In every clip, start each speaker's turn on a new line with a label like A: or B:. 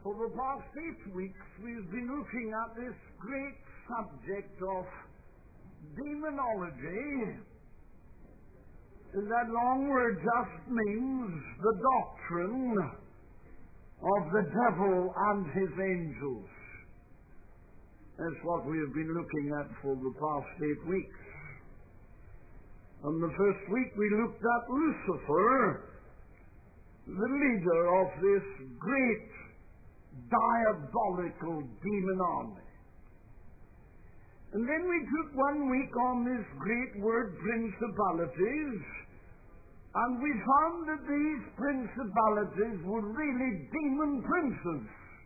A: For the past 8 weeks, we've been looking at this great subject of demonology. And that long word just means the doctrine of the devil and his angels. That's what we have been looking at for the past 8 weeks. On the first week, we looked at Lucifer, the leader of this great diabolical demon army. And then we took 1 week on this great word principalities, and we found that these principalities were really demon princes,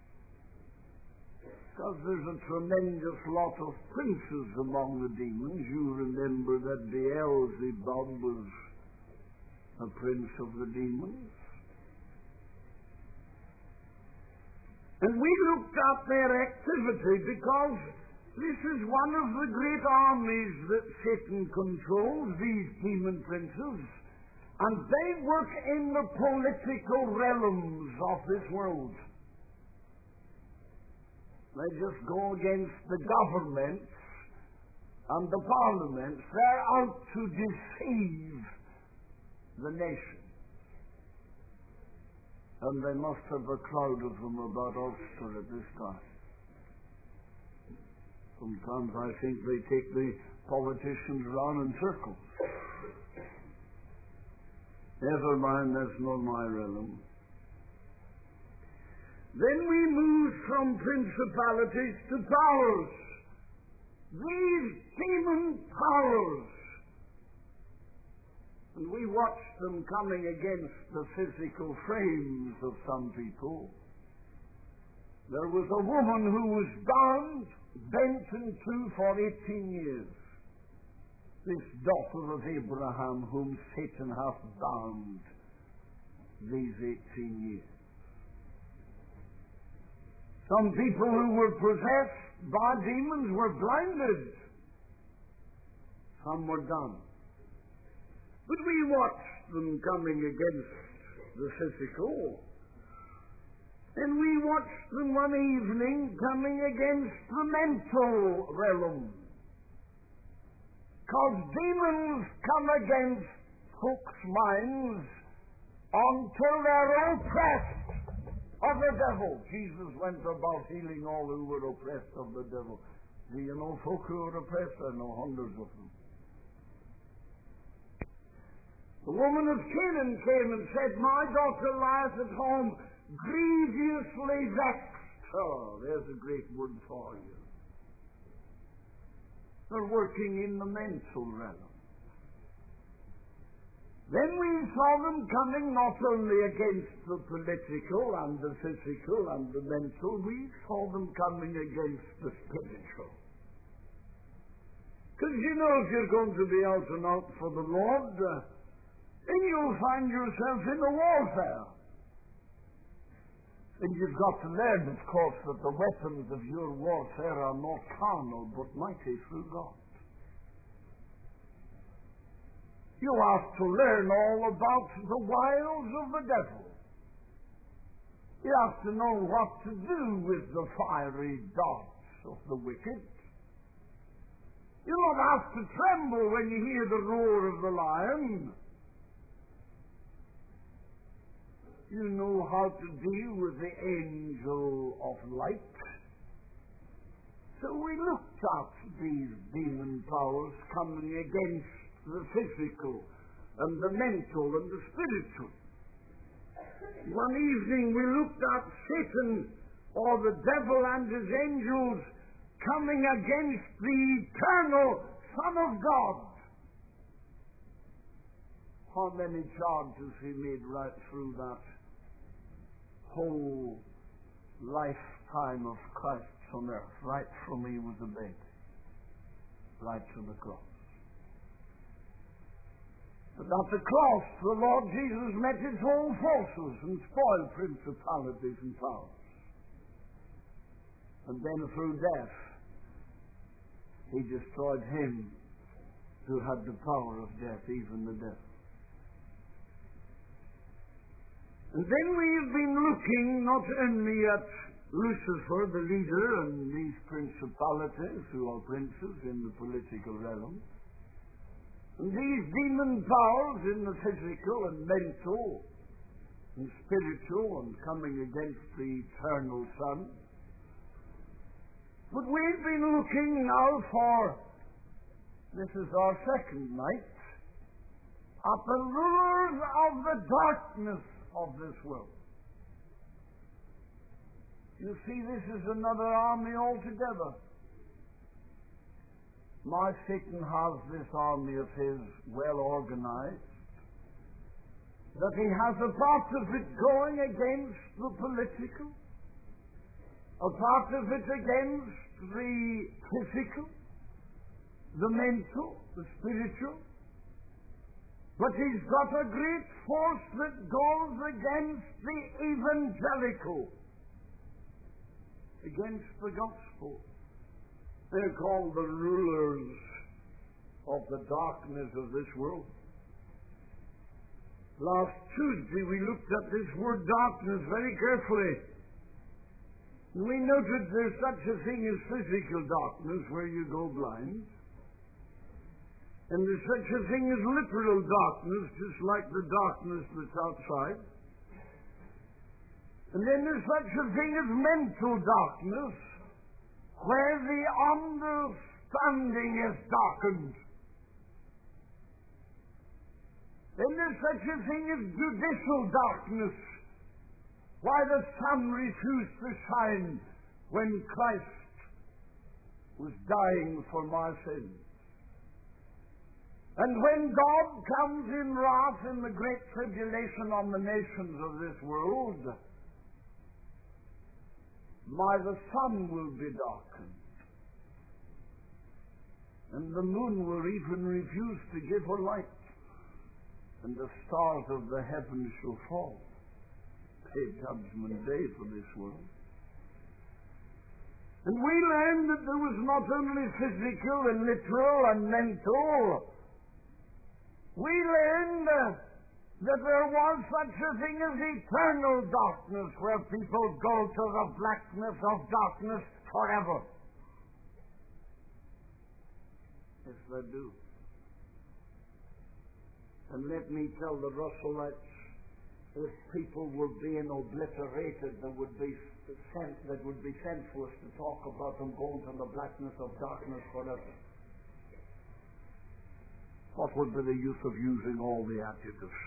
A: because there's a tremendous lot of princes among the demons. You remember that Beelzebub was a prince of the demons. And we looked at their activity because this is one of the great armies that Satan controls, these demon princes, and they work in the political realms of this world. They just go against the governments and the parliaments. They're out to deceive the nation. And they must have a crowd of them about Ulster at this time. Sometimes I think they take the politicians around in circles. Never mind, that's not my realm. Then we move from principalities to powers. These demon powers. And we watched them coming against the physical frames of some people. There was a woman who was bound, bent in two for 18 years. This daughter of Abraham whom Satan hath bound these 18 years. Some people who were possessed by demons were blinded. Some were dumb. But we watched them coming against the physical. And we watched them one evening coming against the mental realm. Because demons come against folks' minds until they're oppressed of the devil. Jesus went about healing all who were oppressed of the devil. Do you know folk who are oppressed? I know hundreds of them. The woman of Canaan came and said, "My daughter lies at home, grievously vexed." Oh, there's a great word for you. They're working in the mental realm. Then we saw them coming not only against the political and the physical and the mental, we saw them coming against the spiritual. Because you know, if you're going to be out and out for the Lord, then you'll find yourself in a warfare. And you've got to learn, of course, that the weapons of your warfare are not carnal, but mighty through God. You have to learn all about the wiles of the devil. You have to know what to do with the fiery darts of the wicked. You don't have to tremble when you hear the roar of the lion. You know how to deal with the angel of light. So we looked at these demon powers coming against the physical and the mental and the spiritual. One evening we looked at Satan, or the devil and his angels, coming against the eternal Son of God. How many charges he made right through that whole lifetime of Christ on earth, right from he was a baby, right to the cross. But at the cross, the Lord Jesus met his whole forces and spoiled principalities and powers. And then through death, he destroyed him who had the power of death, even the devil. And then we have been looking not only at Lucifer, the leader, and these principalities who are princes in the political realm, and these demon powers in the physical and mental and spiritual and coming against the eternal Son. But we've been looking now for, this is our second night, at the rulers of the darkness of this world. You see, this is another army altogether. My Satan has this army of his well organized, that he has a part of it going against the political, a part of it against the physical, the mental, the spiritual. But he's got a great force that goes against the evangelical, against the gospel. They're called the rulers of the darkness of this world. Last Tuesday we looked at this word darkness very carefully. We noted there's such a thing as physical darkness where you go blind. And there's such a thing as literal darkness, just like the darkness that's outside. And then there's such a thing as mental darkness, where the understanding is darkened. Then there's such a thing as judicial darkness, why the sun refused to shine when Christ was dying for my sins. And when God comes in wrath in the great tribulation on the nations of this world, the sun will be darkened, and the moon will even refuse to give her light, and the stars of the heavens shall fall. A judgment day for this world. And we learned that there was not only physical and literal and mental. We learned that there was such a thing as eternal darkness, where people go to the blackness of darkness forever. Yes, they do. And let me tell the Russellites, if people were being obliterated, that would be senseless to talk about them going to the blackness of darkness forever. What would be the use of using all the adjectives?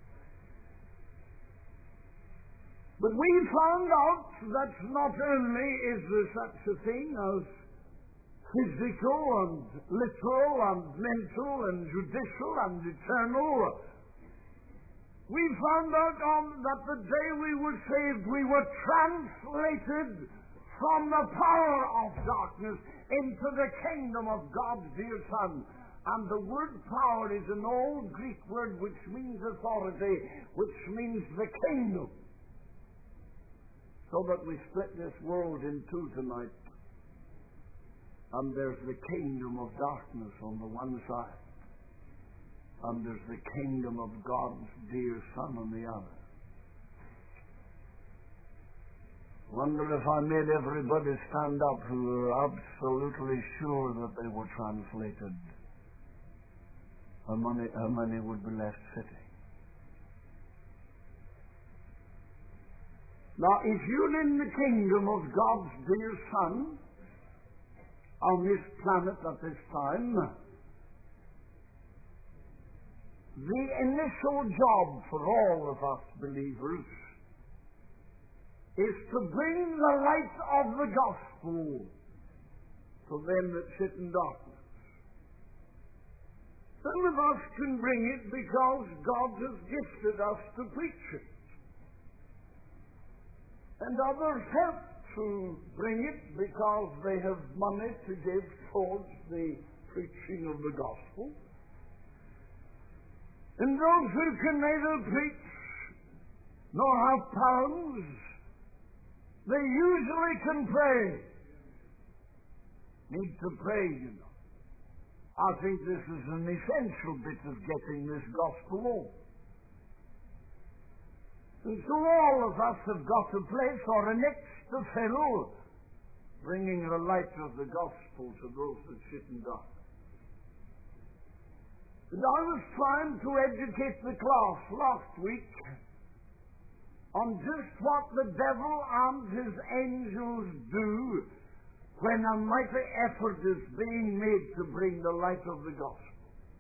A: But we found out that not only is there such a thing as physical and literal and mental and judicial and eternal, we found out that the day we were saved, we were translated from the power of darkness into the kingdom of God's dear Son. And the word power is an old Greek word which means authority, which means the kingdom. So that we split this world in two tonight. And there's the kingdom of darkness on the one side, and there's the kingdom of God's dear Son on the other. Wonder if I made everybody stand up who were absolutely sure that they were translated. How many would be left sitting? Now, if you're in the kingdom of God's dear Son on this planet at this time, the initial job for all of us believers is to bring the light of the gospel to them that sit in darkness. Some of us can bring it because God has gifted us to preach it. And others help to bring it because they have money to give towards the preaching of the gospel. And those who can neither preach nor have pounds, they usually can pray. Need to pray, you know. I think this is an essential bit of getting this gospel on. And so all of us have got a place or an extra fellow bringing the light of the gospel to those that sit in darkness. And I was trying to educate the class last week on just what the devil and his angels do when a mighty effort is being made to bring the light of the gospel.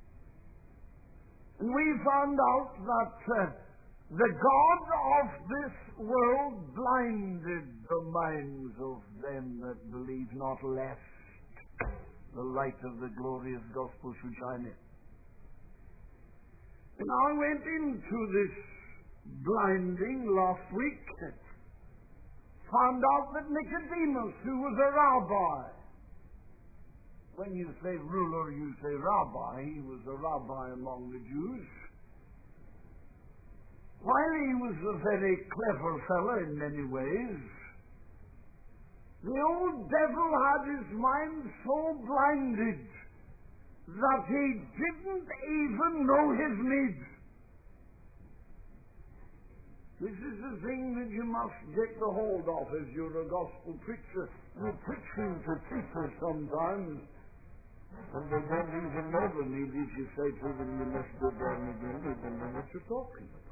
A: And we found out that the God of this world blinded the minds of them that believe not, lest the light of the glorious gospel should shine in. And I went into this blinding last week, found out that Nicodemus, who was a rabbi, when you say ruler, you say rabbi, he was a rabbi among the Jews. While he was a very clever fellow in many ways, the old devil had his mind so blinded that he didn't even know his needs. This is the thing that you must get the hold of as you're a gospel preacher. You're preaching to people sometimes, and they don't even know the need. If you say to them, you must go down again, they don't know what you're talking about.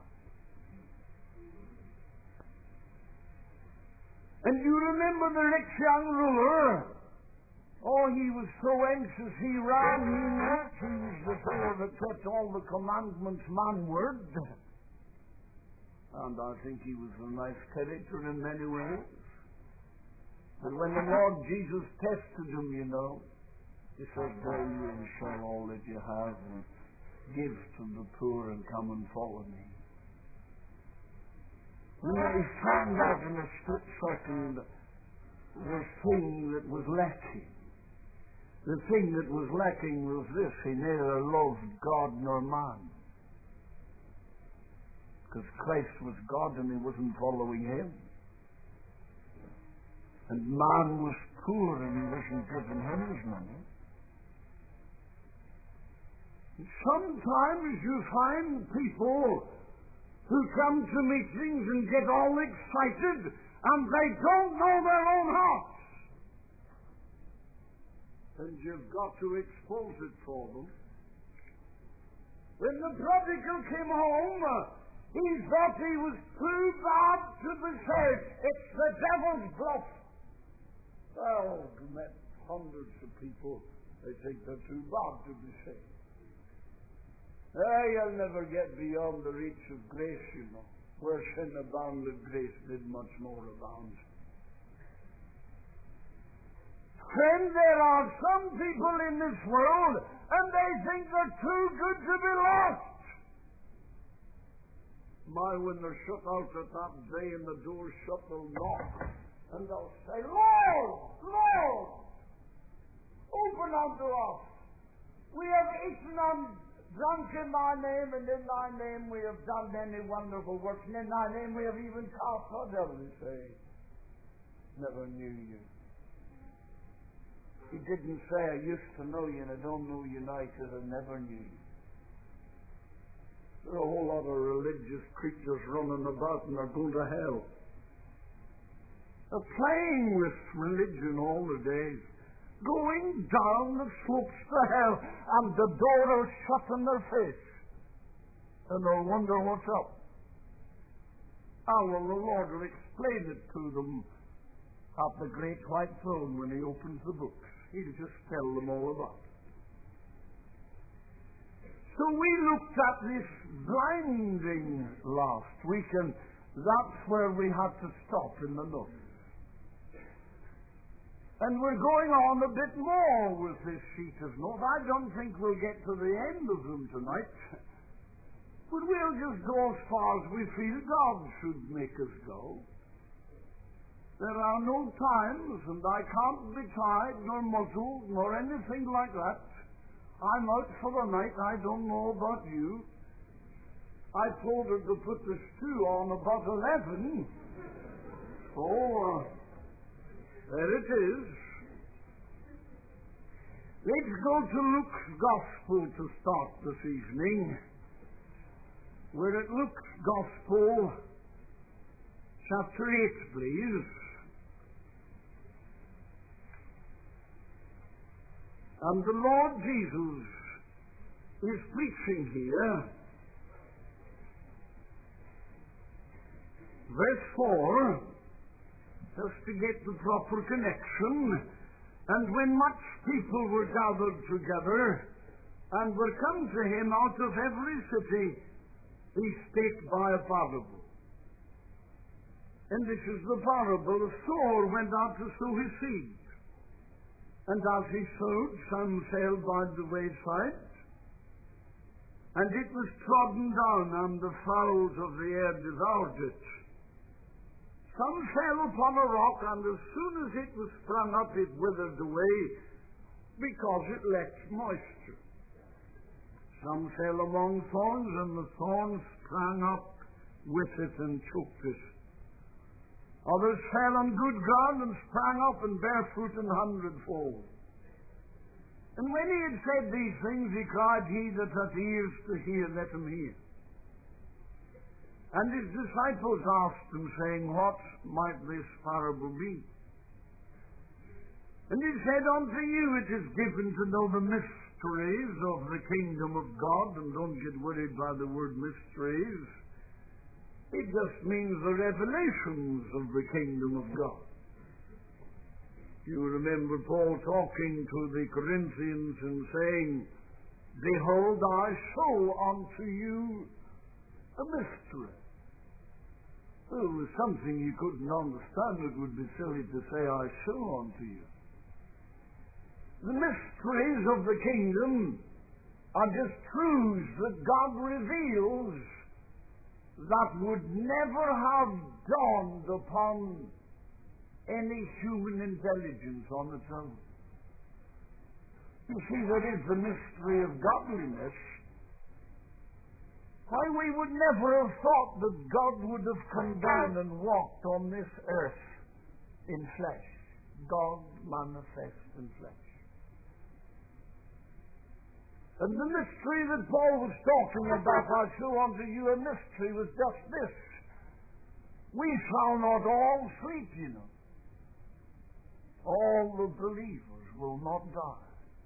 A: And you remember the rich young ruler? Oh, he was so anxious, he ran, he knelt, he was the fellow that kept all the commandments manward. And I think he was a nice character in many ways. But when the Lord Jesus tested him, you know, he said, go you and sell all that you have and give to the poor and come and follow me. When he found out in a split second the thing that was lacking. The thing that was lacking was this: he neither loved God nor man. Because Christ was God and he wasn't following him. And man was poor and he wasn't giving him his money. And sometimes you find people who come to meetings and get all excited and they don't know their own hearts. And you've got to expose it for them. When the prodigal came home, he thought he was too bad to be saved. It's the devil's bluff. Well, I've met hundreds of people, they think they're too bad to be saved. You'll never get beyond the reach of grace, you know. Where sin abounded, grace did much more abound. Friend, there are some people in this world, and they think they're too good to be lost. When they're shut out at that day and the door's shut, they'll knock, and they'll say, Lord, Lord, open unto us. We have eaten and drunk in thy name, and in thy name we have done many wonderful works, and in thy name we have even cast out devils. Say, never knew you. He didn't say, I used to know you and I don't know you now because I never knew you. There are a whole lot of religious creatures running about and they're going to hell. They're playing with religion all the days, going down the slopes to hell, and the door will shut in their face. And they'll wonder what's up. How will the Lord will explain it to them at the great white throne when he opens the books. He'll just tell them all about it. So we looked at this blinding last week, and that's where we had to stop in the notes. And we're going on a bit more with this sheet of notes. I don't think we'll get to the end of them tonight, but we'll just go as far as we feel God should make us go. There are no times, and I can't be tied, nor muzzled, nor anything like that. I'm out for the night. I don't know about you. I told her to put the stew on about 11. So, there it is. Let's go to Luke's Gospel to start this evening. We're at Luke's Gospel, chapter 8, please. And the Lord Jesus is preaching here. Verse 4, just to get the proper connection. And when much people were gathered together, and were come to him out of every city, he spake by a parable. And this is the parable: a sower went out to sow his seed. And as he sowed, some fell by the wayside, and it was trodden down, and the fowls of the air devoured it. Some fell upon a rock, and as soon as it was sprung up, it withered away, because it lacked moisture. Some fell among thorns, and the thorns sprang up with it and choked it. Others fell on good ground and sprang up and bare fruit an hundredfold. And when he had said these things, he cried, He that hath ears to hear, let him hear. And his disciples asked him, saying, What might this parable be? And he said, Unto you it is given to know the mysteries of the kingdom of God. And don't get worried by the word mysteries. It just means the revelations of the kingdom of God. You remember Paul talking to the Corinthians and saying, Behold, I show unto you a mystery. Well, it was something you couldn't understand. It would be silly to say, I show unto you. The mysteries of the kingdom are just truths that God reveals that would never have dawned upon any human intelligence on its own. You see, that is the mystery of godliness. Why, we would never have thought that God would have come down and walked on this earth in flesh. God manifest in flesh. And the mystery that Paul was talking about, I show unto you a mystery, was just this. We shall not all sleep, you know. All the believers will not die.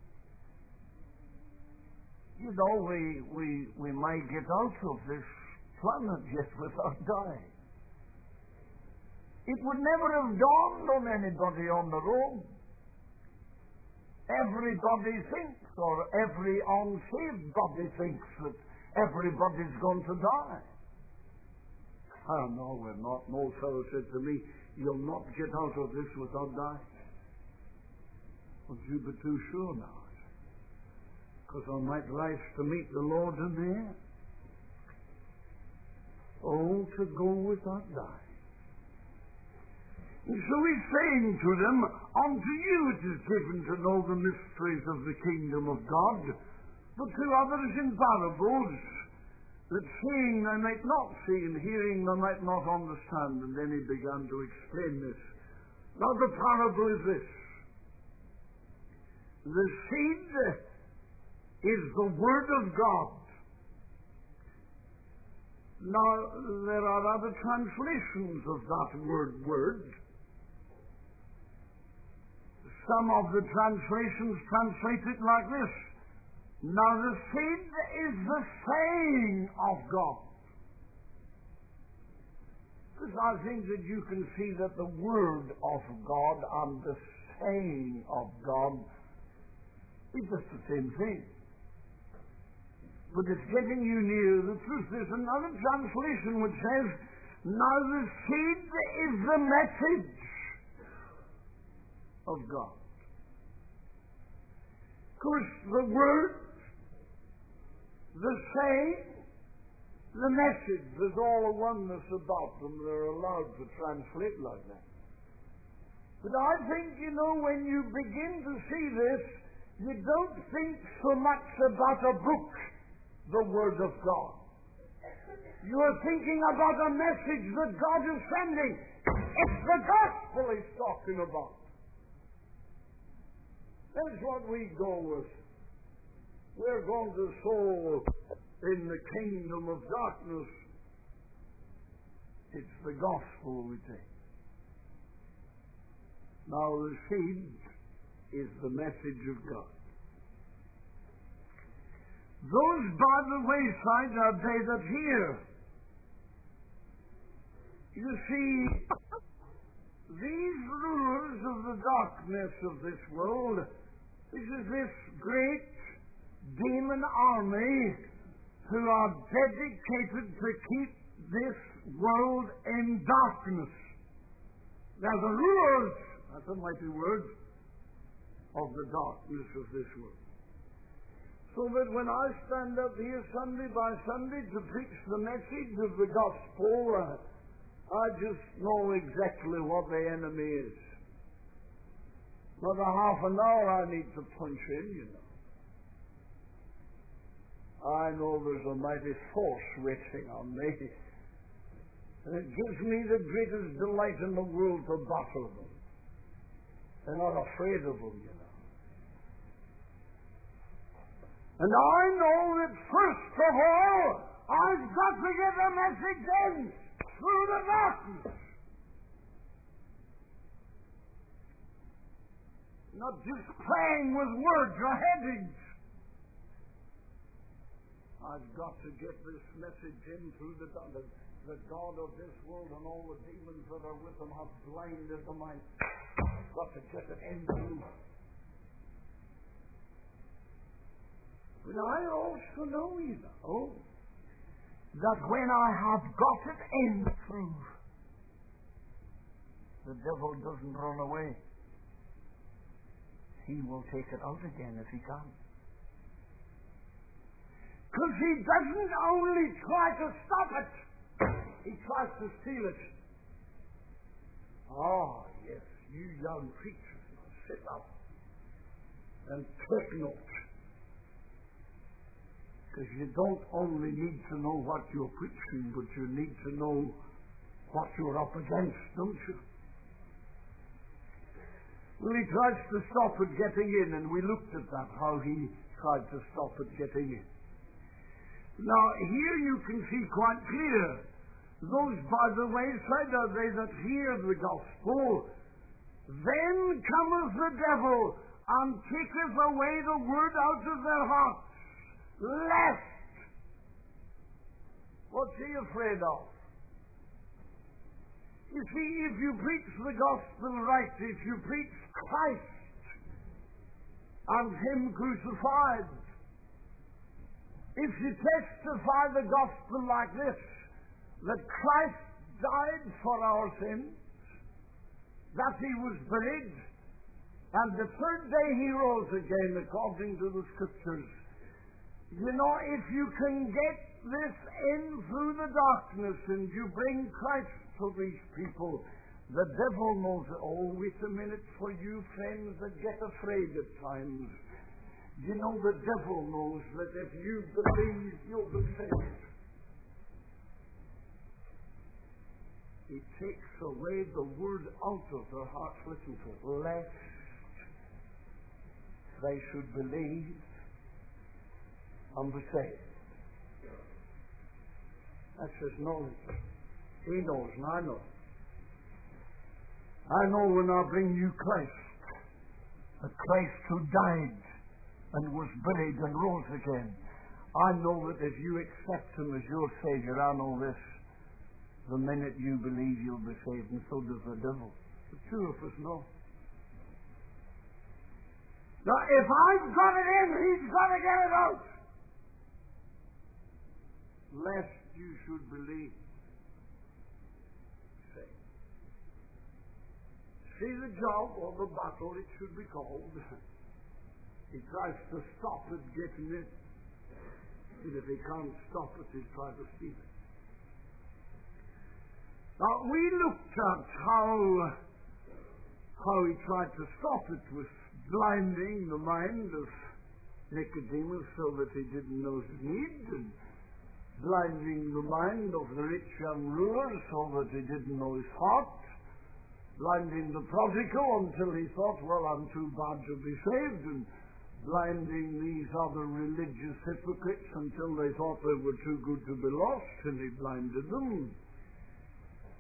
A: You know, we may get out of this planet yet without dying. It would never have dawned on anybody on the road. Everybody thinks, or every unsaved body thinks, that everybody's going to die. Oh, no, we're not. No fellow said to me, You'll not get out of this without dying. Would you be too sure now? Because I might rise to meet the Lord in the air. Oh, to go without dying. And so he's saying to them, Unto you it is given to know the mysteries of the kingdom of God, but to others in parables, that seeing they might not see, and hearing they might not understand. And then he began to explain this. Now the parable is this. The seed is the word of God. Now, there are other translations of that word. Some of the translations translate it like this. Now, the seed is the saying of God. Because I think that you can see that the word of God and the saying of God is just the same thing. But it's getting you near the truth. There's another translation which says, Now the seed is the message of God. Of course, the word, the saying, the message, there's all a oneness about them. They're allowed to translate like that. But I think, you know, when you begin to see this, you don't think so much about a book, the Word of God. You are thinking about a message that God is sending. It's the gospel he's talking about. That's what we go with. We're going to sow in the kingdom of darkness. It's the gospel we take. Now the seed is the message of God. Those by the wayside are they that hear. You see, these rulers of the darkness of this world, this is this great demon army who are dedicated to keep this world in darkness. They're the rulers, that's a mighty word, of the darkness of this world. So that when I stand up here Sunday by Sunday to preach the message of the gospel, I just know exactly what the enemy is. Not a half an hour I need to punch in, you know. I know there's a mighty force waiting on me. And it gives me the greatest delight in the world to battle them. They're not afraid of them, you know. And I know that first of all, I've got to get the message in through the darkness. Not just playing with words or headings. I've got to get this message in through the darkness. The God of this world and all the demons that are with them have blinded the mind. I've got to get it in through. But I also know, you know, that when I have got it in through, the devil doesn't run away. He will take it out again if he can. Because he doesn't only try to stop it, he tries to steal it. Ah, yes, you young preachers, sit up and take note. Because you don't only need to know what you're preaching, but you need to know what you're up against, don't you? Well, he tries to stop it getting in, and we looked at that, how he tried to stop it getting in. Now, here you can see quite clear, those by the wayside are they that hear the gospel. Then cometh the devil, and taketh away the word out of their hearts. Lest. What's he afraid of? You see, if you preach the gospel right, if you preach Christ and Him crucified, if you testify the gospel like this, that Christ died for our sins, that He was buried, and the third day He rose again according to the Scriptures, you know, if you can get this in through the darkness and you bring Christ to these people, the devil knows it. Oh, wait a minute, for you friends that get afraid at times. You know, the devil knows that if you believe, you'll be saved. He takes away the word out of their hearts. Listen to it. Lest they should believe and be saved. That's his knowledge. He knows, and I know. I know when I bring you Christ, the Christ who died and was buried and rose again. I know that if you accept Him as your Savior, I know this. The minute you believe, you'll be saved, and so does the devil. The two of us know. Now, if I've got it in, he's got to get it out. Lest you should believe. Say. See the job or the battle, it should be called. He tries to stop it getting it. And if he can't stop it, he'll try to steal it. Now, we looked at how he tried to stop it with blinding the mind of Nicodemus so that he didn't know his need, and blinding the mind of the rich young ruler so that he didn't know his heart, blinding the prodigal until he thought, well, I'm too bad to be saved, and blinding these other religious hypocrites until they thought they were too good to be lost, and he blinded them.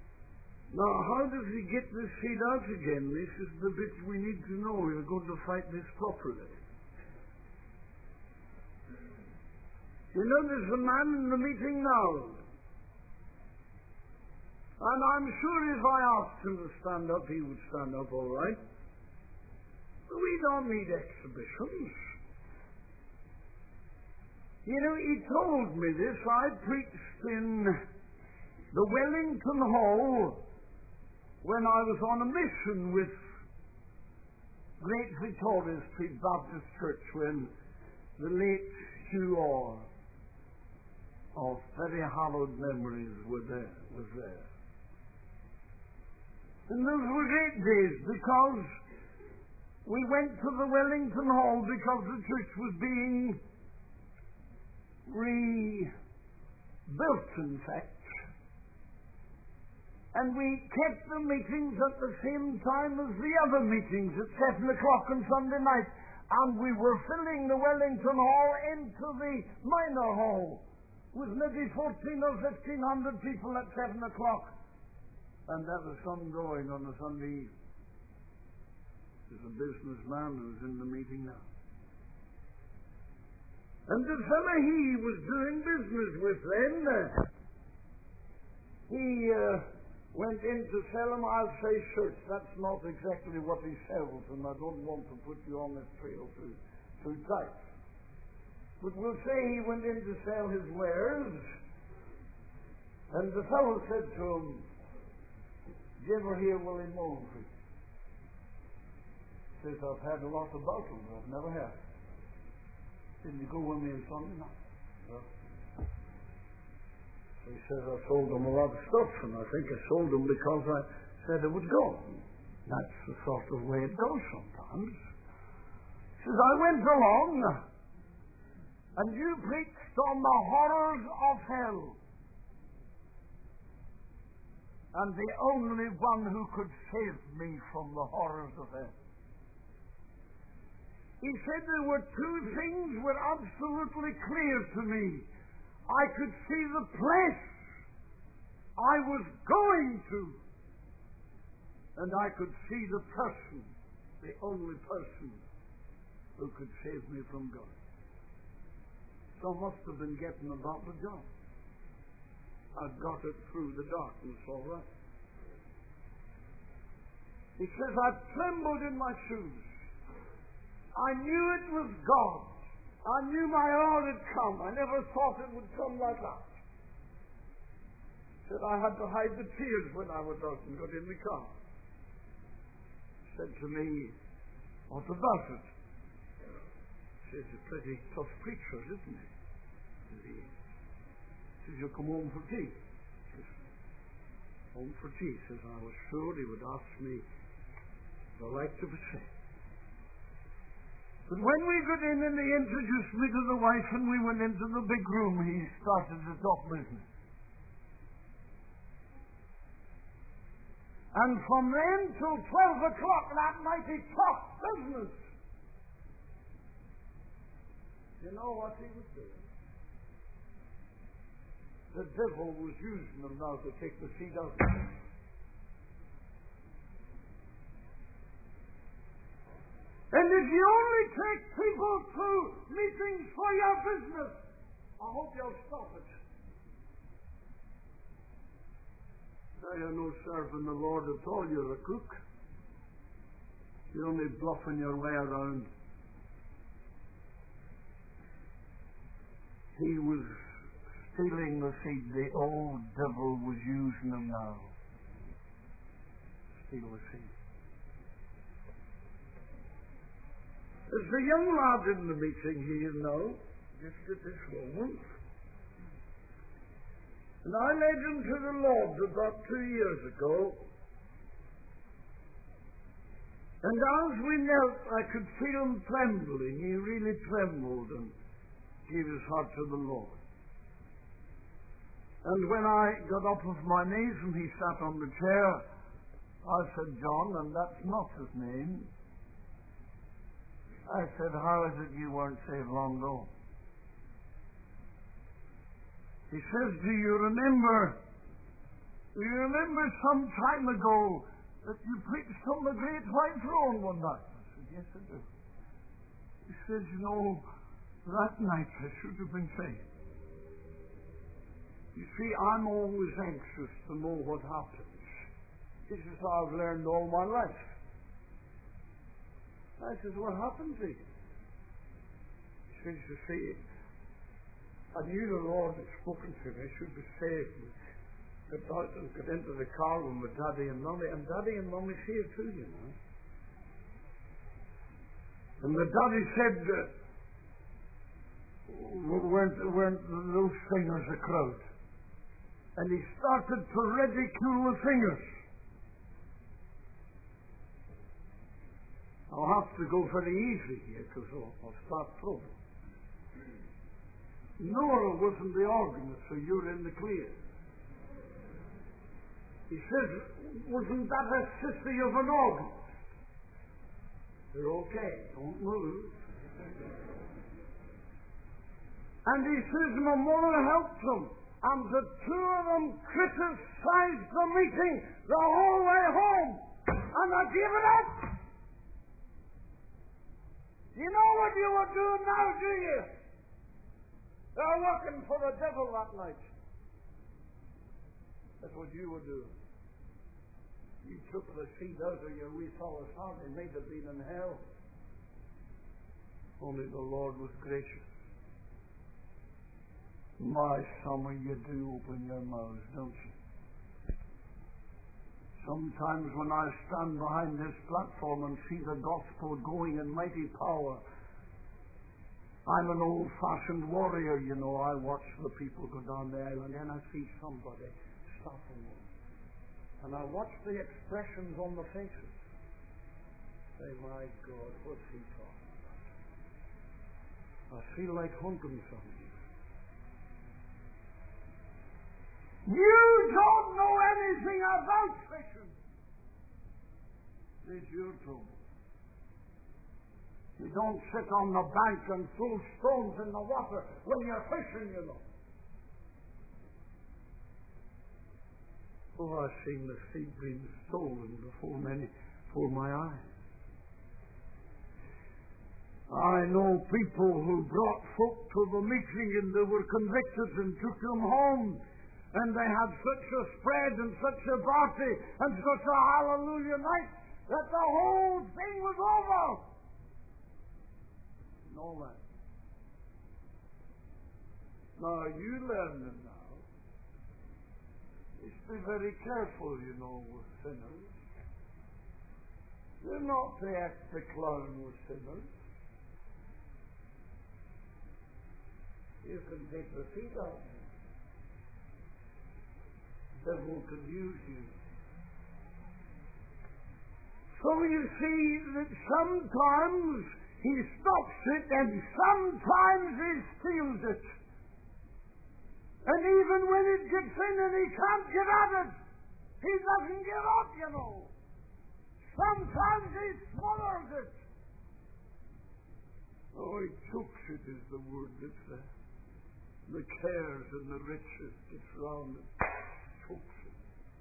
A: Now, how does he get this seed out again? This is the bit we need to know. We're going to fight this properly. You know, there's a man in the meeting now. And I'm sure if I asked him to stand up, he would stand up all right. We don't need exhibitions. You know, he told me this. I preached in the Wellington Hall when I was on a mission with Great Victoria Street Baptist Church when the late Hugh Orr of very hallowed memories was there. And those were great days because we went to the Wellington Hall because the church was being rebuilt, in fact. And we kept the meetings at the same time as the other meetings at 7 o'clock on Sunday night. And we were filling the Wellington Hall into the minor hall with maybe 14 or 1,500 people at 7 o'clock. And there was some going on a Sunday evening. There's a businessman who's in the meeting now. And the fellow he was doing business with then, he went in to sell him, I'll say shirts. That's not exactly what he sells, and I don't want to put you on this trail too tight. But we'll say he went in to sell his wares, and the fellow said to him, "Did you ever hear Willie Moon preach?" He says, "I've had a lot about him, but I've never had." Didn't you go with me on Sunday night? No. He says, "I sold him a lot of stuff, and I think I sold him because I said I would go." That's the sort of way it goes sometimes. He says, "I went along, and you preached on the horrors of hell. And the only one who could save me from the horrors of hell." He said there were two things were absolutely clear to me. I could see the place I was going to, and I could see the person, the only person who could save me from God. So I must have been getting about the job. I got it through the darkness all right. He says, "I trembled in my shoes. I knew it was God. I knew my hour had come. I never thought it would come like that." He said, "I had to hide the tears when I was out and got in the car." He said to me, "What about it?" He says, "He's a pretty tough preacher, isn't he?" He says, "You come home for tea." He says, "Home for tea." He says, "I was sure he would ask me if I liked to be saved." But when we got in and he introduced me to the wife and we went into the big room, he started to talk business. And from then till 12 o'clock that night he talked business. You know what he was doing? The devil was using them now to take the seed out of them. And if you only take people to meetings for your business, I hope you'll stop it. Now you're no serving the Lord at all, you're a crook. You're only bluffing your way around. He was stealing the seed. The old devil was using them now. Steal the seed. There's a young lad in the meeting here now, just at this moment. And I led him to the Lord about 2 years ago. And as we knelt, I could feel him trembling. He really trembled and gave his heart to the Lord. And when I got up off my knees and he sat on the chair, I said, "John," and that's not his name. I said, "How is it you weren't saved long ago?" He says, "Do you remember You remember some time ago that you preached on the Great White Throne one night? I said, yes, I do. He says, you know, that night I should have been saved. You see, I'm always anxious to know what happens. This is how I've learned all my life. I says, what happened to you? He says, you see, I knew the Lord had spoken to me. I should be saved. Get out and get into the car with my daddy and mummy. And daddy and mummy saved too, you know. And the daddy said, weren't those singers a crowd? And he started to ridicule the singers. I'll have to go very easy here because I'll start trouble. Nora wasn't the organist, so you're in the clear. He says, wasn't that a sissy of an organist? They're okay, don't move. And he says, my mother helped them. And the two of them criticized the meeting the whole way home. And I gave it up. You know what you were doing now, do you? They're working for the devil that night. That's what you were doing. You took the seed out of your wee fellow's heart and made it be in hell. Only the Lord was gracious. My, some of you do open your mouths, don't you? Sometimes when I stand behind this platform and see the gospel going in mighty power, I'm an old-fashioned warrior, you know. I watch the people go down the aisle and then I see somebody stopping them. And I watch the expressions on the faces. Say, my God, what's he talking about? I feel like hunting something. You don't know anything about fishing. It's your trouble. You don't sit on the bank and throw stones in the water when you're fishing, you know. Oh, I've seen the seed being stolen before my eyes. I know people who brought folk to the meeting and they were convicted and took them home. And they had such a spread and such a party and such a hallelujah night that the whole thing was over. And all that. Now, you learn it now. Just be very careful, you know, with sinners. You're not to act the clown with sinners. You can take the feet out. The devil can use you. So you see that sometimes he stops it and sometimes he steals it. And even when it gets in and he can't get at it, he doesn't give up, you know. Sometimes he smothers it. Oh, he chokes it is the word that's there. The cares and the riches gets round it. Chokes it.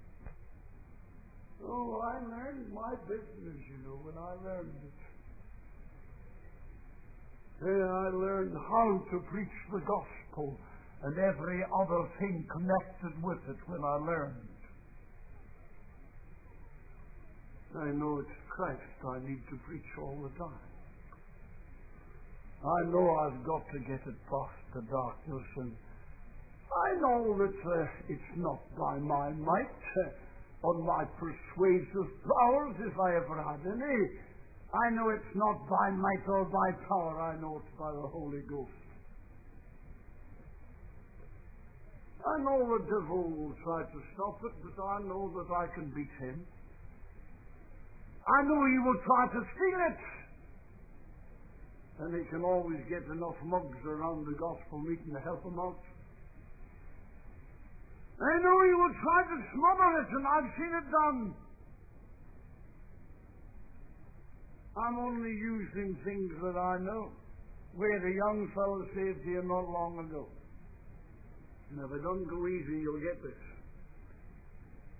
A: Oh, I learned my business, you know, when I learned it. There I learned how to preach the gospel and every other thing connected with it when I learned. I know it's Christ I need to preach all the time. I know I've got to get it past the darkness, and I know that it's not by my might or my persuasive powers, if I ever had any. I know it's not by might or by power. I know it's by the Holy Ghost. I know the devil will try to stop it, but I know that I can beat him. I know he will try to steal it. And he can always get enough mugs around the gospel meeting to help him out. I know he will try to smother it, and I've seen it done. I'm only using things that I know. We had a young fellow saved here not long ago. And if it doesn't go easy, you'll get this.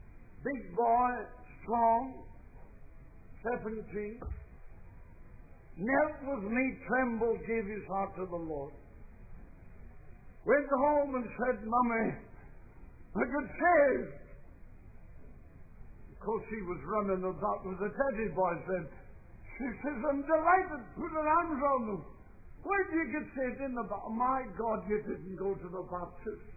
A: big boy, strong, 17, knelt with me, trembled, gave his heart to the Lord. Went home and said, Mummy, I got saved. Of course, he was running about with a teddy boy. She says, I'm delighted. Put her arms on him. Where did you get saved? In the Baptist? My God, you didn't go to the Baptist.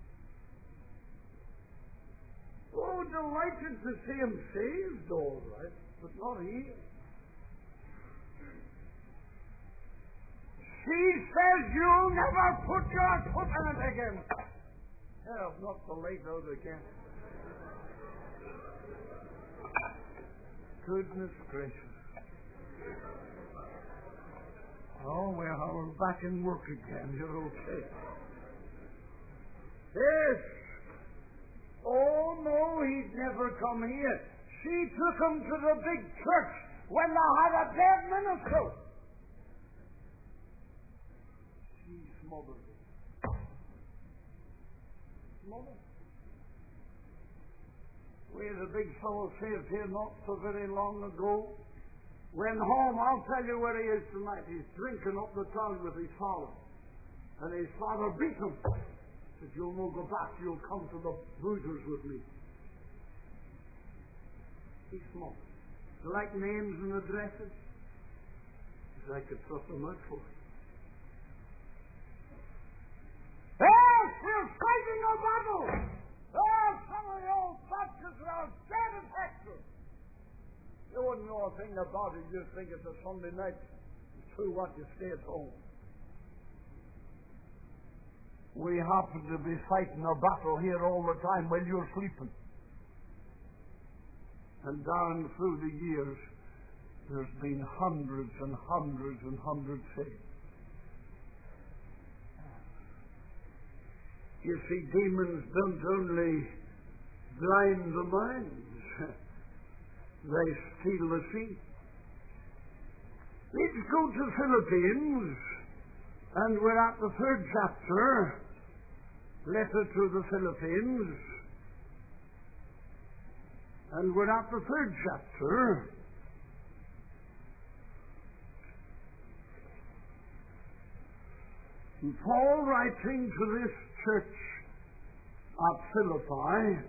A: Oh, delighted to see him saved, all right, but not here. She says you'll never put your foot in it again. I've knocked the light out again. Goodness gracious. Oh, well, we're back in work again. You're okay. Yes. Oh, no, he'd never come here. She took him to the big church when they had a dead minister. She smothered him. Smothered. We had a big fellow saved here not so very long ago. Went home, I'll tell you where he is tonight. He's drinking up the town with his father. And his father beat him. Said, you'll not go back, you'll come to the boozers with me. He smoked. You like names and addresses? I could trust them out for it. Yes, we're fighting a battle! Oh, some of the old Baptists are dead in Texas! You wouldn't know a thing about it. You just think it's a Sunday night. It's true what you stay at home. We happen to be fighting a battle here all the time when you're sleeping. And down through the years, there's been hundreds and hundreds and hundreds saved. You see, demons don't only blind the minds. They steal the seed. Let's go to Philippians, and we're at the 3rd chapter, letter to the Philippians, and we're at the 3rd chapter. And Paul writing to this church at Philippi,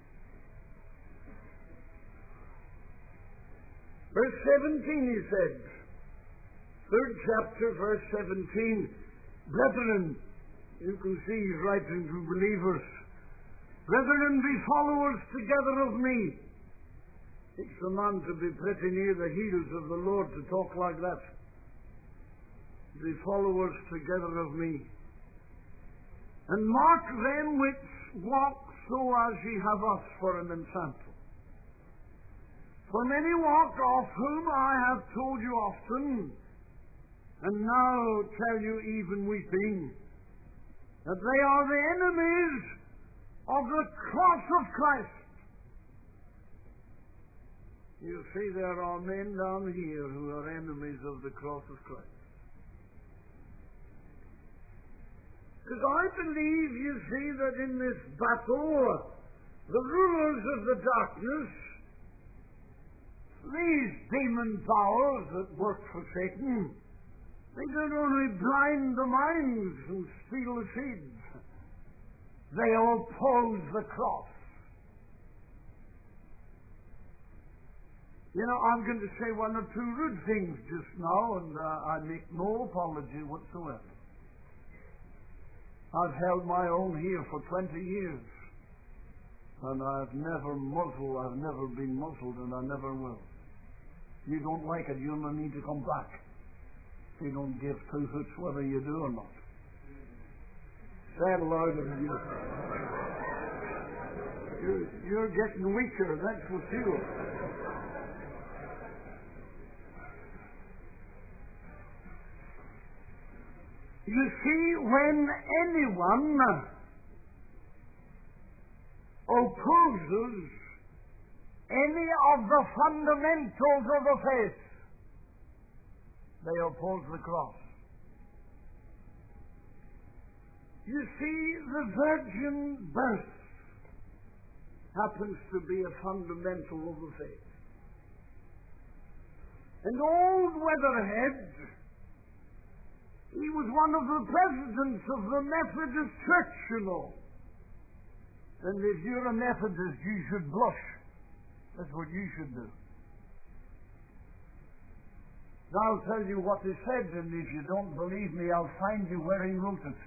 A: verse 17, he said, 3rd chapter, verse 17, Brethren, you can see he's writing to believers, Brethren, be followers together of me. Takes a man to be pretty near the heels of the Lord to talk like that. Be followers together of me. And mark them which walk so as ye have us for an ensample. For many walk off, whom I have told you often, and now tell you even weeping, that they are the enemies of the cross of Christ. You see, there are men down here who are enemies of the cross of Christ. Because I believe, you see, that in this battle, the rulers of the darkness, these demon powers that work for Satan, they don't only blind the minds and steal the seeds, they oppose the cross. You know, I'm going to say one or two rude things just now, and I make no apology whatsoever. I've held my own here for 20 years, and I've never been muzzled, and I never will. You don't like it, you don't need to come back. You don't give two hoots whether you do or not. Say it louder than you. You're getting weaker, that's for sure. You see, when anyone opposes any of the fundamentals of the faith, they oppose the cross. You see, the virgin birth happens to be a fundamental of the faith. And old Weatherhead, he was one of the presidents of the Methodist Church, you know. And if you're a Methodist, you should blush. That's what you should do. Now I'll tell you what he said, and if you don't believe me, I'll find you where he wrote it.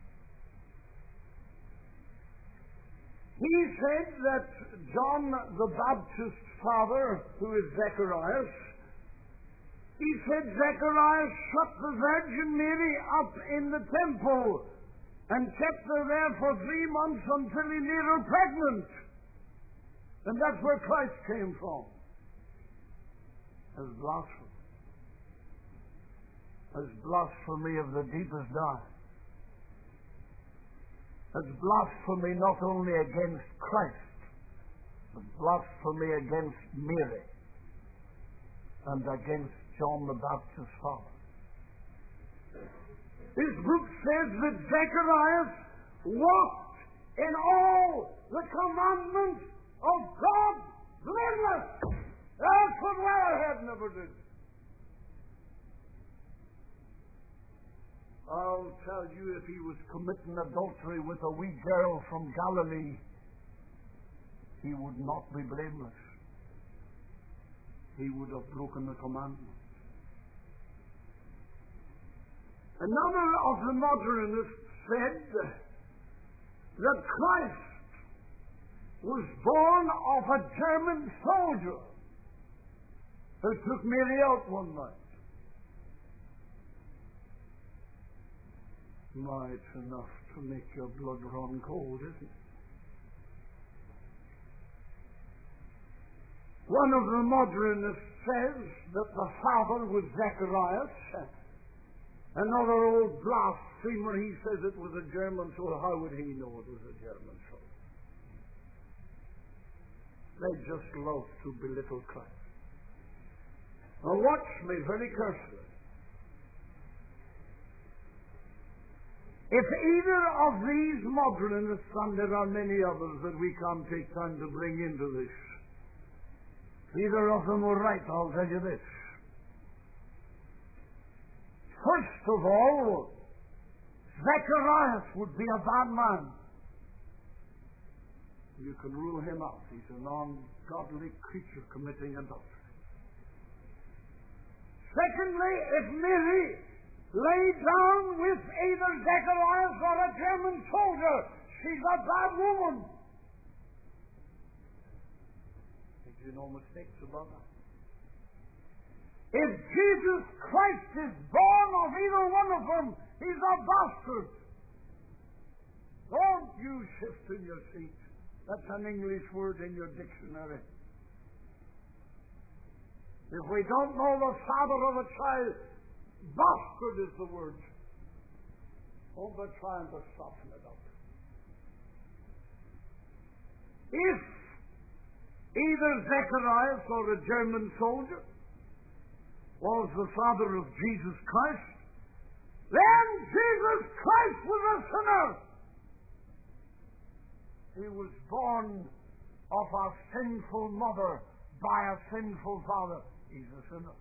A: He said that John the Baptist's father, who is Zacharias, he said Zacharias shut the Virgin Mary up in the temple and kept her there for 3 months until he made her pregnant. And that's where Christ came from. As blasphemy. As blasphemy of the deepest dye. As blasphemy not only against Christ, but blasphemy against Mary and against John the Baptist's father. This book says that Zacharias walked in all the commandments of God blameless. That's what Weatherhead never did. I'll tell you, if he was committing adultery with a wee girl from Galilee, he would not be blameless. He would have broken the commandment. Another of the modernists said that Christ was born of a German soldier who took Mary out one night. My, it's enough to make your blood run cold, isn't it? One of the modernists says that the father was Zacharias. Another old blasphemer, he says it was a German soldier. How would he know it was a German soldier? They just love to belittle Christ. Now watch me very carefully. If either of these modernists, and there are many others that we can't take time to bring into this, either of them were right, I'll tell you this. First of all, Zacharias would be a bad man. You can rule him out. He's a non-godly creature committing adultery. Secondly, if Mary lay down with either Zacharias or a German soldier, she's a bad woman. Make you no mistakes about that. If Jesus Christ is born of either one of them, he's a bastard. Don't you shift in your seat. That's an English word in your dictionary. If we don't know the father of a child, bastard is the word. Don't be trying to soften it up. If either Zacharias or a German soldier was the father of Jesus Christ, then Jesus Christ was a sinner. He was born of a sinful mother by a sinful father. He's a sinner.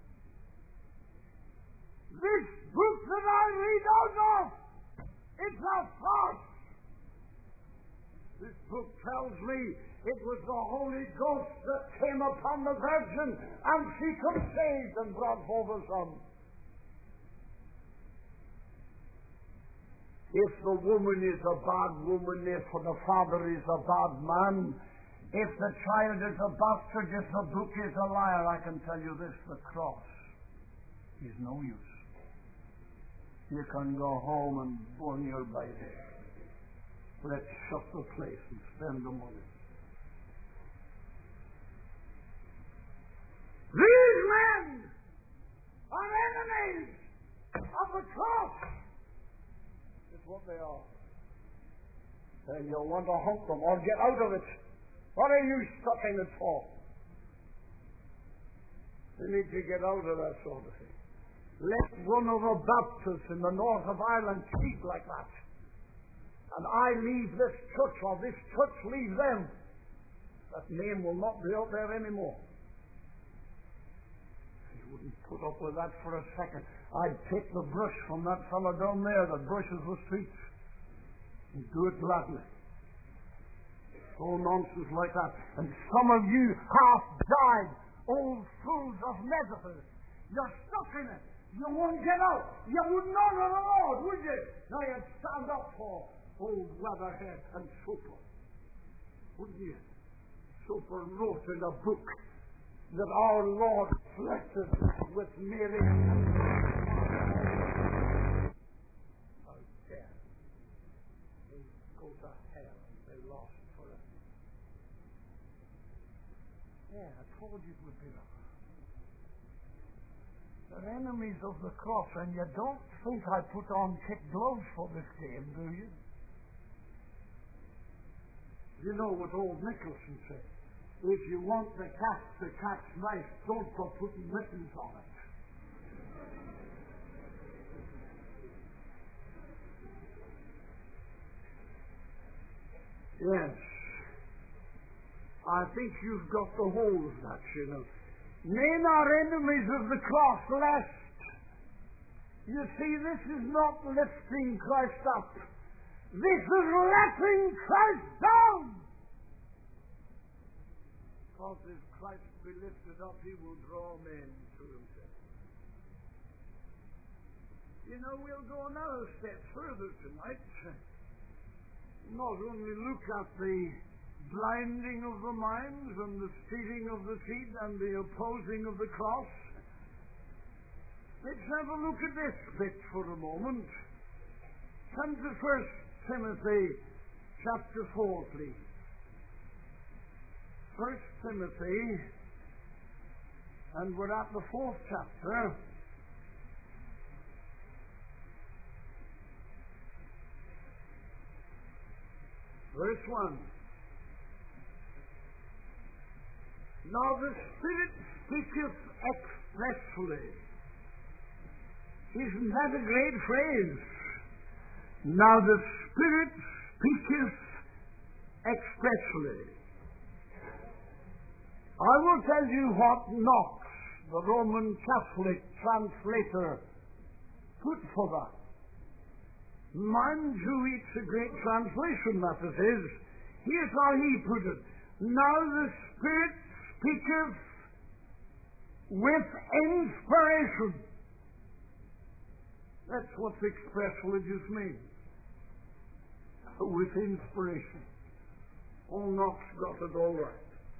A: This book that I read out of, it's a farce. This book tells me it was the Holy Ghost that came upon the Virgin, and she conceived and brought forth a son. If the woman is a bad woman, if the father is a bad man, if the child is a bastard, if the book is a liar, I can tell you this, the cross is no use. You can go home and burn your Bible. Let's shut the place and spend the money. These men are enemies of the cross. That's what they are. And you'll want to hunt them or get out of it. What are you stuck in it for? You need to get out of that sort of thing. Let one of the Baptists in the north of Ireland speak like that. And I leave this church, or this church leave them. That name will not be out there anymore. He wouldn't put up with that for a second. I'd take the brush from that fellow down there that brushes the streets and do it gladly. Oh, nonsense like that. And some of you half-died old fools of Nazareth. You're stuck in it. You won't get out. You wouldn't honor the Lord, would you? Now you'd stand up for old Weatherhead and Soper. Wouldn't you? Soper wrote in a book that our Lord flirted with Mary. How dare they go to hell and be lost forever. Yeah, I told you it would be like that. They're enemies of the cross, and you don't think I put on thick gloves for this game, do you? You know what old Nicholson said. If you want the cat to catch mice, don't go putting mittens on it. Yes. I think you've got the whole of that, you know. Men are enemies of the cross, lest. You see, this is not lifting Christ up. This is letting Christ down. Because if Christ be lifted up, he will draw men to himself. You know, we'll go another step further tonight. Not only look at the blinding of the minds and the stealing of the feet and the opposing of the cross. Let's have a look at this bit for a moment. Come to 1 Timothy chapter 4, please. 1 Timothy, and we're at the 4th chapter. Verse 1. Now the Spirit speaketh expressly. Isn't that a great phrase? Now the Spirit speaketh expressly. I will tell you what Knox, the Roman Catholic translator, put for that. Mind you, it's a great translation, that it is. Here's how he put it. Now the Spirit speaketh with inspiration. That's what express religious means. With inspiration. Old Knox got it all right.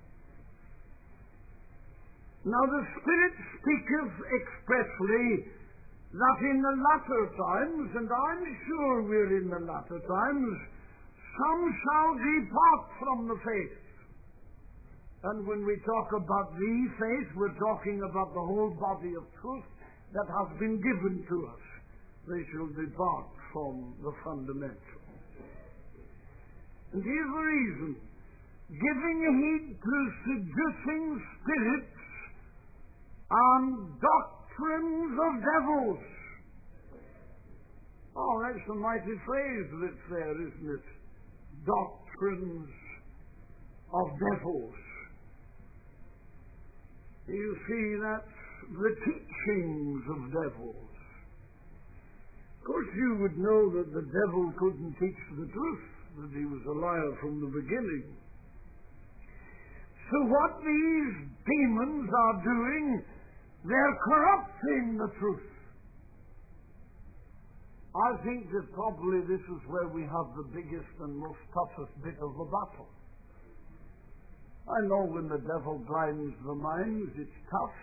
A: Now the Spirit speaketh expressly that in the latter times, and I'm sure we're in the latter times, some shall depart from the faith. And when we talk about the faith, we're talking about the whole body of truth that has been given to us. They shall depart from the fundamental. And here's the reason. Giving heed to seducing spirits and doctrines of devils. Oh, that's a mighty phrase that's there, isn't it? Doctrines of devils. You see, that's the teachings of devils. Of course, you would know that the devil couldn't teach the truth, that he was a liar from the beginning. So what these demons are doing, they're corrupting the truth. I think that probably this is where we have the biggest and most toughest bit of the battle. I know when the devil blinds the minds, it's tough.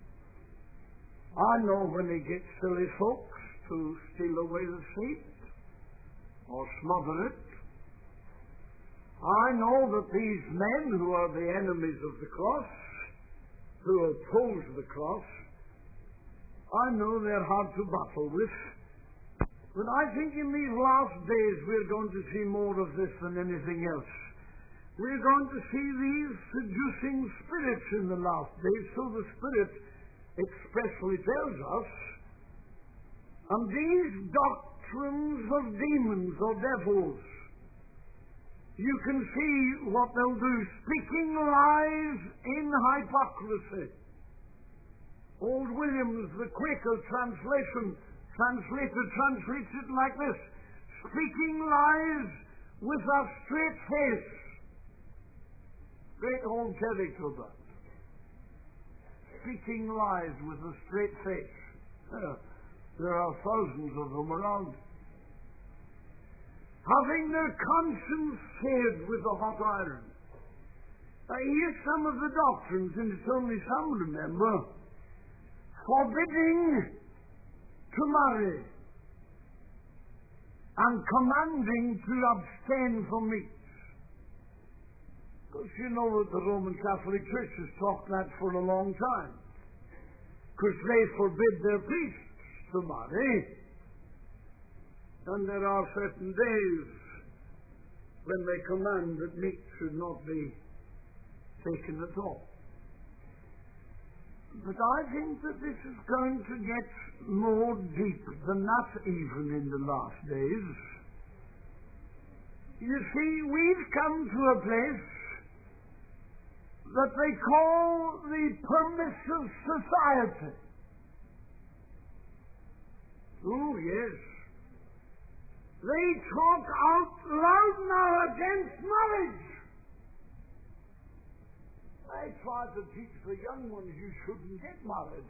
A: I know when he gets silly folks to steal away the seed or smother it. I know that these men who are the enemies of the cross, who oppose the cross, I know they're hard to battle with. But I think in these last days we're going to see more of this than anything else. We're going to see these seducing spirits in the last days, so the Spirit expressly tells us. And these doctrines of demons or devils, You can see what they'll do, speaking lies in hypocrisy. Old Williams, the Quaker translator translates it like this: speaking lies with a straight face. Great old character, that. Speaking lies with a straight face. There are thousands of them around. Having their conscience seared with a hot iron. Here's some of the doctrines, and it's only some, remember. Forbidding to marry and commanding to abstain from meats. Because you know that the Roman Catholic Church has taught that for a long time. Because they forbid their priests to marry. And there are certain days when they command that meat should not be taken at all. But I think that this is going to get more deep than that even in the last days. You see, we've come to a place that they call the permissive society. Oh, yes. They talk out loud now against marriage. They try to teach the young ones you shouldn't get married.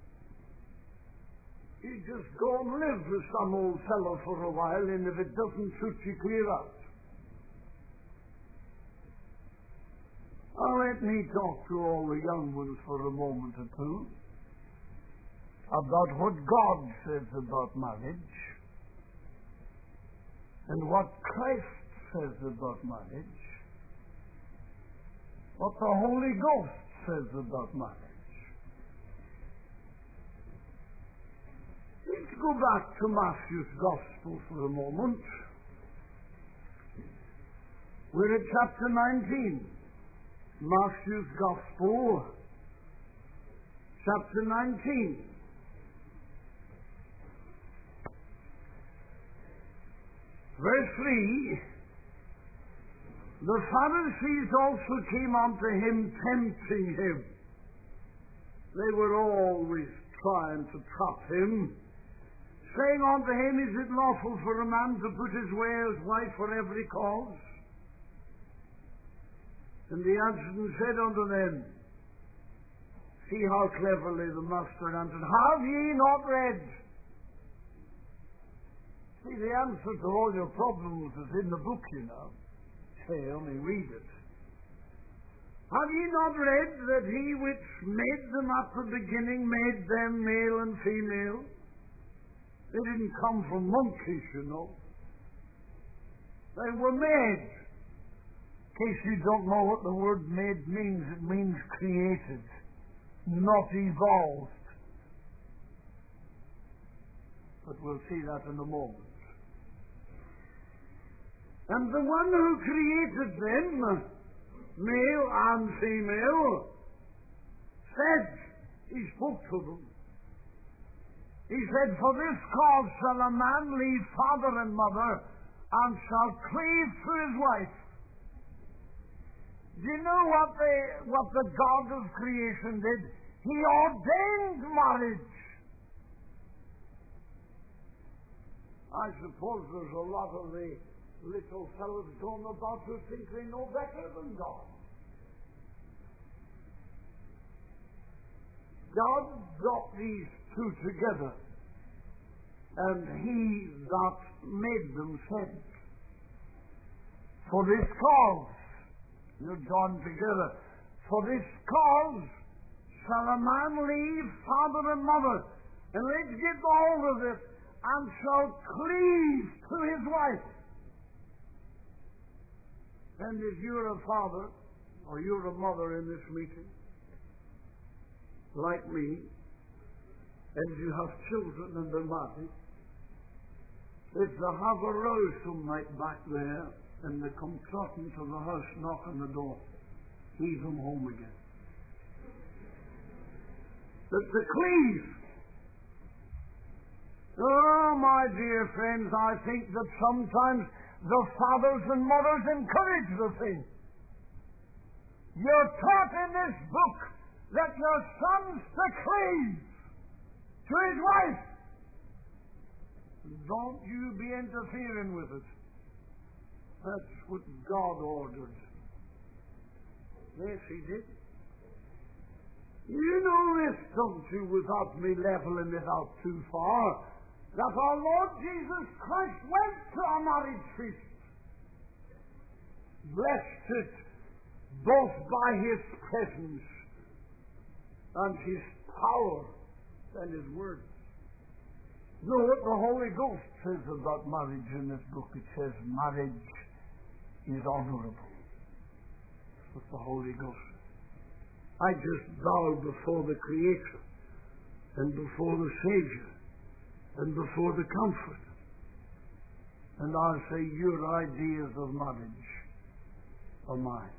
A: You just go and live with some old fellow for a while, and if it doesn't suit you, clear out. Now let me talk to all the young ones for a moment or two about what God says about marriage. And what Christ says about marriage, what the Holy Ghost says about marriage. Let's go back to Matthew's Gospel for a moment. We're at chapter 19. Matthew's Gospel, chapter 19. Verse 3, the Pharisees also came unto him, tempting him. They were always trying to trap him, saying unto him, is it lawful for a man to put his wife for every cause? And he answered and said unto them, see how cleverly the master answered, have ye not read? See, the answer to all your problems is in the book, you know. Say, only read it. Have ye not read that he which made them at the beginning made them male and female? They didn't come from monkeys, you know. They were made. In case you don't know what the word made means, it means created, not evolved. But we'll see that in a moment. And the one who created them, male and female, said, he spoke to them. He said, for this cause shall a man leave father and mother, and shall cleave to his wife. Do you know what the God of creation did? He ordained marriage. I suppose there's a lot of the little fellows going about who think they know better than God. God brought these two together, and he that made them said, for this cause, you're joined together, for this cause shall a man leave father and mother, and let's get hold of it, and shall cleave to his wife. And if you're a father or you're a mother in this meeting, like me, and you have children and they're married, if they have a row some night back there and they come trotting to the house, knock on the door, heave them home again. But to cleave. Oh, my dear friends, I think that sometimes the fathers and mothers encourage the thing. You're taught in this book that your son's to cleave to his wife. Don't you be interfering with it. That's what God ordered. Yes, he did. You know this, don't you, without me leveling it out too far, that our Lord Jesus Christ went to a marriage feast, blessed it both by his presence and his power and his word. You know what the Holy Ghost says about marriage in this book? It says marriage is honorable. That's what the Holy Ghost says. I just bow before the Creator and before the Savior and before the Comforter. And I say, your ideas of marriage are mine.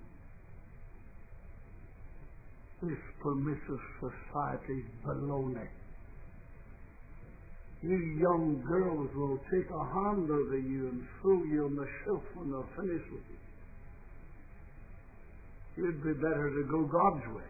A: This permissive society is baloney. You young girls will take a hand over you and throw you on the shelf when they're finished with you. You'd be better to go God's way.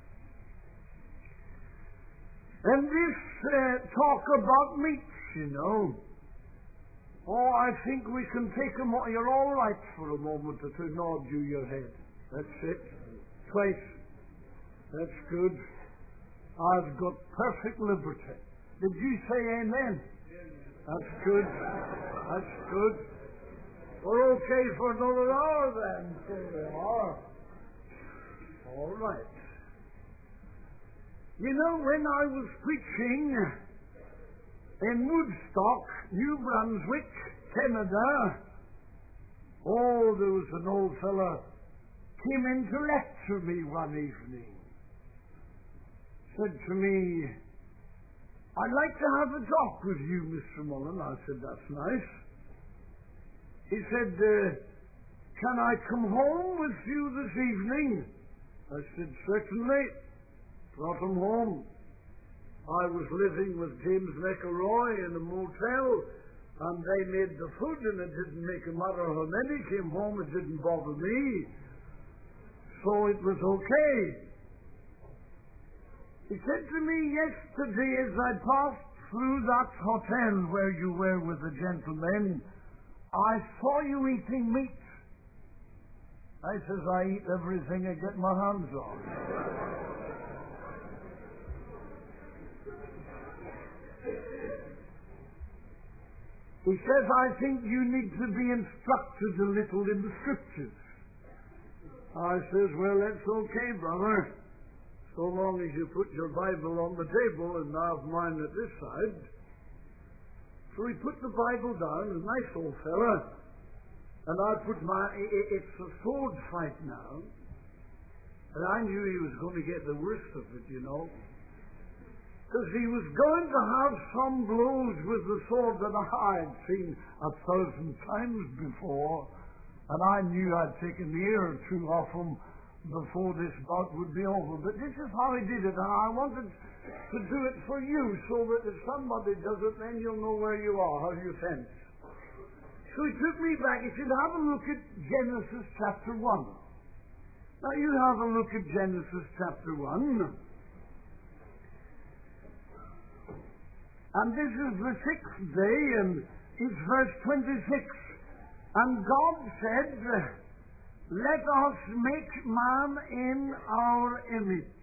A: And this talk about meats, you know. Oh, I think we can take them. You're all right for a moment or two. Nod you your head. That's it. Twice. That's good. I've got perfect liberty. Did you say amen? That's good. That's good. We're okay for another hour then. So we are. All right. You know, when I was preaching in Woodstock, New Brunswick, Canada, oh, there was an old fella came in to lecture me one evening. Said to me, I'd like to have a talk with you, Mr. Mullen. I said, that's nice. He said, can I come home with you this evening? I said, certainly. Brought him home. I was living with James McElroy in a motel, and they made the food, and it didn't make a matter how many came home. It didn't bother me. So it was okay. He said to me yesterday as I passed through that hotel where you were with the gentleman, I saw you eating meat. I says, I eat everything I get my hands on. He says, I think you need to be instructed a little in the Scriptures. I says, well, that's okay, brother, so long as you put your Bible on the table and I have mine at this side. So he put the Bible down, a nice old fella, and I put it's a sword fight now, and I knew he was going to get the worst of it, you know, because he was going to have some blows with the sword that I had seen 1,000 times before, and I knew I'd taken the ear or two off him before this bout would be over. But this is how he did it, and I wanted to do it for you, so that if somebody does it, then you'll know where you are, how you sense. So he took me back. He said, have a look at Genesis chapter 1. Now you have a look at Genesis chapter 1. And this is the 6th day, and it's verse 26. And God said, let us make man in our image,